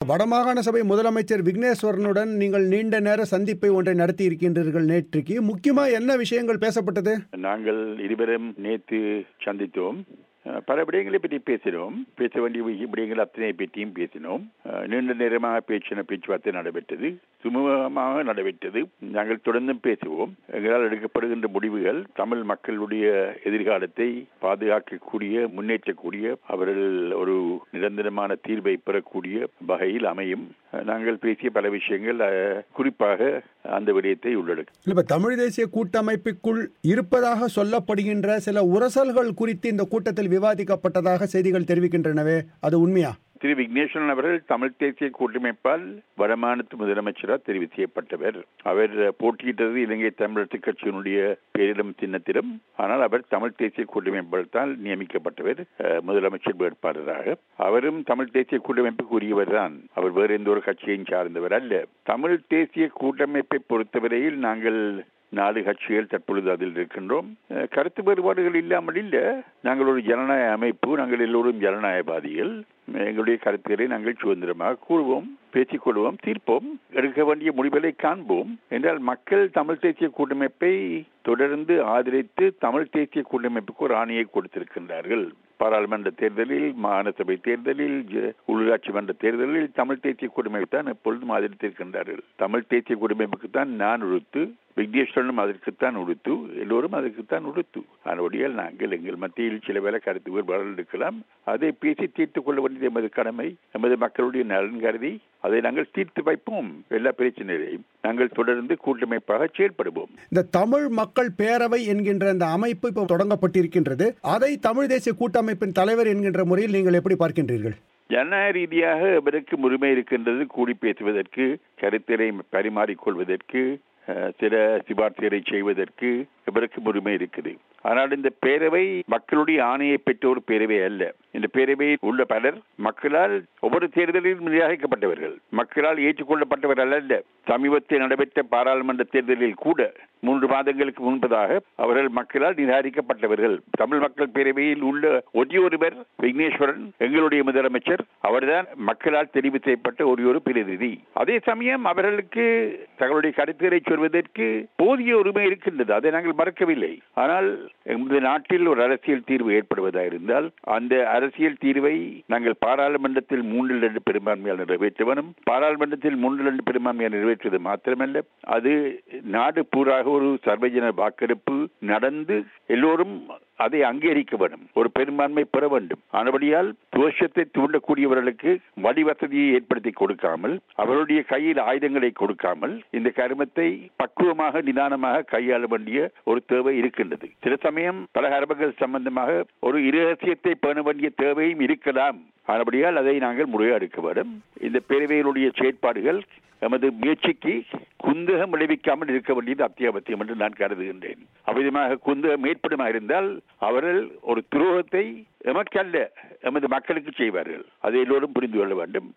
வடமாகாண சபை முதலமைச்சர் விக்னேஸ்வரனுடன் நீங்கள் நீண்ட நேர சந்திப்பை ஒன்றை நடத்தி இருக்கின்றீர்கள் நேற்றுக்கு. முக்கியமா என்ன விஷயங்கள் பேசப்பட்டது? நாங்கள் இருவரும் நேற்று சந்தித்தோம். பல விடயங்களை பற்றி பேசினோம். பேச வேண்டிய விடயங்கள் அத்தனை பற்றியும் பேசினோம். நீண்ட நேரமாக பேச்சுவார்த்தை நடைபெற்றது, சுமூகமாக நடைபெற்றது. நாங்கள் தொடர்ந்தும் பேசுவோம். எங்களால் எடுக்கப்படுகின்ற முடிவுகள் தமிழ் மக்களுடைய எதிர்காலத்தை பாதுகாக்கக்கூடிய, முன்னேற்றக்கூடிய, அவர்கள் ஒரு நிரந்தரமான தீர்வை பெறக்கூடிய வகையில் அமையும். நாங்கள் பேசிய பல விஷயங்கள் குறிப்பாக அந்த விடயத்தை உள்ளடக்கும். இப்ப தமிழ் தேசிய கூட்டமைப்புக்குள் இருப்பதாக சொல்லப்படுகின்ற சில உரசல்கள் குறித்து இந்த கூட்டத்தில் விவாதிக்கப்பட்டதாக செய்திகள் தெரிவிக்கின்றனவே, அது உண்மையா? திரு விக்னேஸ்வரன் அவர்கள் தமிழ் தேசிய கூட்டமைப்பால் வடமாநில முதலமைச்சராக தெரிவு செய்யப்பட்டவர். அவர் போட்டியிட்டது இலங்கை தமிழரசு கட்சியினுடைய பேரிடம் சின்னத்திலும். ஆனால் அவர் தமிழ் தேசிய கூட்டமைப்பால் தான் நியமிக்கப்பட்டவர் முதலமைச்சர் வேட்பாளராக. அவரும் தமிழ் தேசிய கூட்டமைப்புக்கு உரியவர் தான். அவர் வேறு எந்த ஒரு கட்சியையும் சார்ந்தவர் அல்ல. தமிழ் தேசிய கூட்டமைப்பை பொறுத்தவரையில் நாங்கள் 4 கட்சிகள் தற்பொழுது அதில் இருக்கின்றோம். கருத்து வேறுபாடுகள் இல்லாமல் இல்ல. நாங்கள் ஒரு ஜனநாயக அமைப்பு. நாங்கள் எல்லோரும் ஜனநாயகவாதிகள். எங்களுடைய கருத்துக்களை நாங்கள் சுதந்திரமாக கூறுவோம், பேசிக்கொள்வோம், தீர்ப்போம், எடுக்க வேண்டிய முடிவுகளை காண்போம் என்றால் மக்கள் தமிழ் தேசிய கூட்டமைப்பை தொடர்ந்து ஆதரித்து தமிழ் தேசிய கூட்டமைப்புக்கு ஒரு ஆணையை கொடுத்திருக்கின்றார்கள். பாராளுமன்ற தேர்தலில், மாகாண சபை தேர்தலில், உள்ளூராட்சி மன்ற தேர்தலில் தமிழ் தேசிய கூட்டமைப்பை தான் எப்பொழுதும் ஆதரித்திருக்கின்றார்கள். தமிழ் தேசிய கூட்டமைப்புக்கு தான் நான் உறுத்து, விக்னேஸ்வரனும் அதற்குத்தான் உடுத்து, எல்லோரும் அதற்குத்தான் உடுத்து. அதனுடைய நாங்கள் எங்கள் மத்தியில் சில வேலை கருத்து வேறுபாடுகள் இருக்கலாம். அதை பேசி தீர்த்துக் கொள்ள வேண்டியது எமது கடமை. எமது மக்களுடைய நலன் கருதி அதை நாங்கள் தீர்த்து வைப்போம். எல்லா பிரச்சனைகளையும் நாங்கள் தொடர்ந்து கூட்டமைப்பாக செயல்படுவோம். இந்த தமிழ் மக்கள் பேரவை என்கின்ற இந்த அமைப்பு இப்போ தொடங்கப்பட்டிருக்கின்றது. அதை தமிழ் தேசிய கூட்டமைப்பின் தலைவர் என்கின்ற முறையில் நீங்கள் எப்படி பார்க்கின்றீர்கள்? ஜனநாயக ரீதியாக எவருக்கு உரிமை இருக்கின்றது கூடி பேசுவதற்கு, கருத்துரை பரிமாறிக்கொள்வதற்கு, சில சிபார்சுகளை செய்வதற்கு எவருக்கும் உரிமை இருக்குது. ஆனால் இந்த பேரவை மக்களுடைய ஆணையை பெற்ற ஒரு பேரவை அல்ல. இந்த பேரவையில் உள்ள பலர் மக்களால் ஒவ்வொரு தேர்தலிலும் நிராகரிக்கப்பட்டவர்கள், மக்களால் ஏற்றுக்கொள்ளப்பட்டவர்கள் அல்ல. சமீபத்தில் நடைபெற்ற பாராளுமன்ற தேர்தலில் கூட 3 மாதங்களுக்கு முன்பதாக அவர்கள் மக்களால் நிராகரிக்கப்பட்டவர்கள். தமிழ் மக்கள் பேரவையில் உள்ள ஒருவர் விக்னேஸ்வரன், எங்களுடைய முதலமைச்சர். அவர்தான் மக்களால் தெரிவு செய்யப்பட்ட ஒரு பிரதிநிதி. அதே சமயம் அவர்களுக்கு தங்களுடைய கருத்துக்களை சொல்வதற்கு போதிய உரிமை இருக்கின்றது. அதை நாங்கள் மறக்கவில்லை. ஆனால் எமது நாட்டில் ஒரு அரசியல் தீர்வு ஏற்படுவதாக இருந்தால் அந்த அரசியல் தீர்வை நாங்கள் பாராளுமன்றத்தில் 3/2 பெரும்பான்மையால் நிறைவேற்ற வேண்டும். பாராளுமன்றத்தில் 3/2 பெரும்பான்மையால் நிறைவேற்றுவது மாத்திரமல்ல, அது நாடு பூராக ஒரு சர்வஜன வாக்கெடுப்பு நடந்து எல்லோரும் அதை அங்கீகரிக்க வேண்டும், ஒரு பெரும்பான்மை பெற வேண்டும். ஆனபடியால் துவேஷத்தை தூண்டக்கூடியவர்களுக்கு வழிவசதியை ஏற்படுத்தி கொடுக்காமல், அவருடைய கையில் ஆயுதங்களை கொடுக்காமல் இந்த கருமத்தை பக்குவமாக நிதானமாக கையாள வேண்டிய ஒரு தேவை இருக்கின்றது. சில சமயம் பல கருமங்கள் சம்பந்தமாக ஒரு இரகசியத்தை பேண வேண்டிய தேவையும் இருக்கலாம். ஆனபடியால் அதை நாங்கள் முறையாக வேண்டும். இந்த பேரவையினுடைய செயற்பாடுகள் எமது முயற்சிக்கு குந்தகம் விளைவிக்காமல் இருக்க வேண்டியது அத்தியாவசியம் என்று நான் கருதுகின்றேன். அவ்விதமாக குந்தகம் ஏற்படுமாக இருந்தால் அவர்கள் ஒரு துரோகத்தை எமக்கல்ல எமது மக்களுக்கு செய்வார்கள். அதை எல்லோரும் புரிந்து கொள்ள வேண்டும்.